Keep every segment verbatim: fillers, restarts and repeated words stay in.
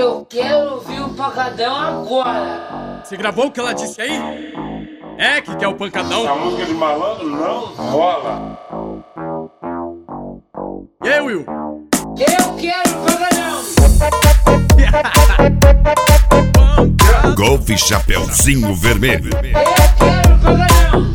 Eu quero ouvir o pancadão agora. Você gravou o que ela disse aí? É que quer o pancadão? Essa música de malandro não rola. E aí, Will? Eu quero o pancadão. Golfe Chapeuzinho Vermelho. Eu quero o pancadão.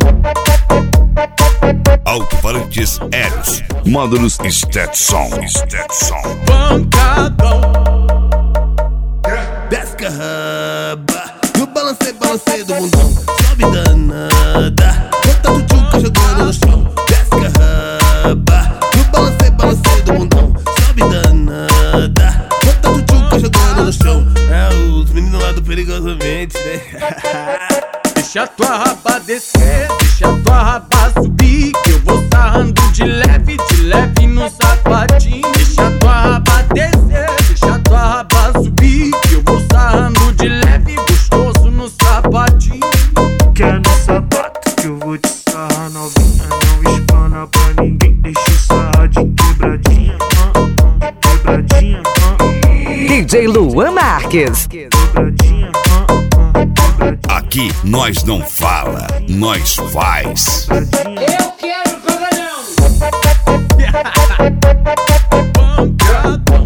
Alto-falantes Eros. Módulos Stetson. Stetson. Pancadão. Desce a raba, no balancei, balancei do mundão. Sobe danada, bota o tchuca jogando no chão. Desce a raba, no balancei, balancei do mundão. Sobe danada, bota o tchuca jogando no chão. É os meninos lá do Perigosamente, né? Deixa tua raba descer, deixa tua raba subir, que eu vou sarrando de leve, de leve no sapatinho. Deixa tua raba descer, deixa tua raba subir, que eu vou sarrando de leve, gostoso no sapatinho. Quer no sapato que eu vou te sarrar novinha. Não espana pra ninguém, deixa eu sarrar de quebradinha, uh, uh, quebradinha, uh, uh. D J Luan Marques. Quebradinha, uh, uh, quebradinha. Aqui nós não fala, nós faz. Eu quero o pancadão. Pancadão.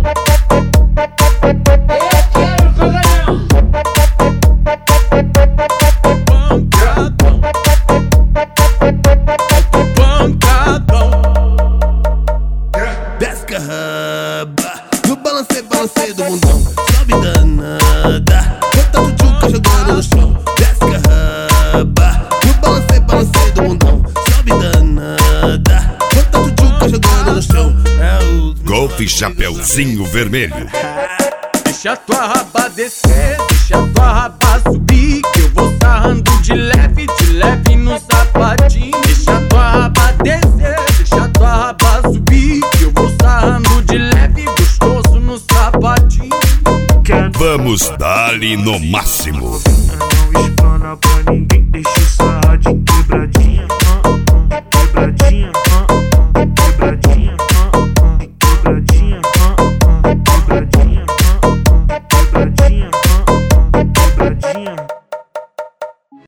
Eu quero o pancadão. Pancadão. Pancadão. Desce a raba, no balancei, balancei do mundão. Sobe danada, bota o tchuca jogando no chão. Desce a raba, no balancei, balancei do mundão. Sobe danada, bota o tchuca jogando no chão. É os Golfe Chapeuzinho Vermelho. Deixa tua raba descer, deixa tua raba subir, que eu vou sarrando de leve, de leve no sapatinho. Deixa tua raba descer, deixa tua raba subir, que eu vou sarrando de leve, gostoso no sapatinho. Quer no Vamos dar-lhe no máximo. não espana pra ninguém, deixa eu sarrar de